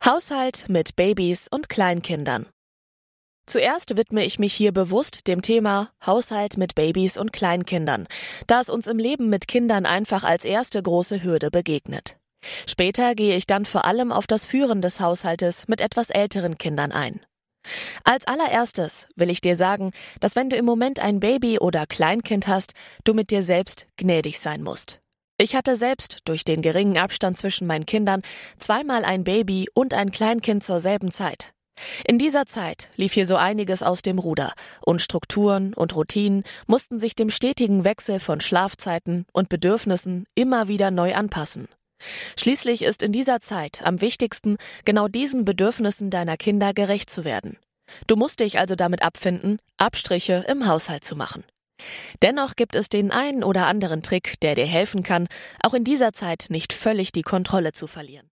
Haushalt mit Babys und Kleinkindern. Zuerst widme ich mich hier bewusst dem Thema Haushalt mit Babys und Kleinkindern, da es uns im Leben mit Kindern einfach als erste große Hürde begegnet. Später gehe ich dann vor allem auf das Führen des Haushaltes mit etwas älteren Kindern ein. Als allererstes will ich dir sagen, dass wenn du im Moment ein Baby oder Kleinkind hast, du mit dir selbst gnädig sein musst. Ich hatte selbst durch den geringen Abstand zwischen meinen Kindern zweimal ein Baby und ein Kleinkind zur selben Zeit. In dieser Zeit lief hier so einiges aus dem Ruder und Strukturen und Routinen mussten sich dem stetigen Wechsel von Schlafzeiten und Bedürfnissen immer wieder neu anpassen. Schließlich ist in dieser Zeit am wichtigsten, genau diesen Bedürfnissen deiner Kinder gerecht zu werden. Du musst dich also damit abfinden, Abstriche im Haushalt zu machen. Dennoch gibt es den einen oder anderen Trick, der dir helfen kann, auch in dieser Zeit nicht völlig die Kontrolle zu verlieren.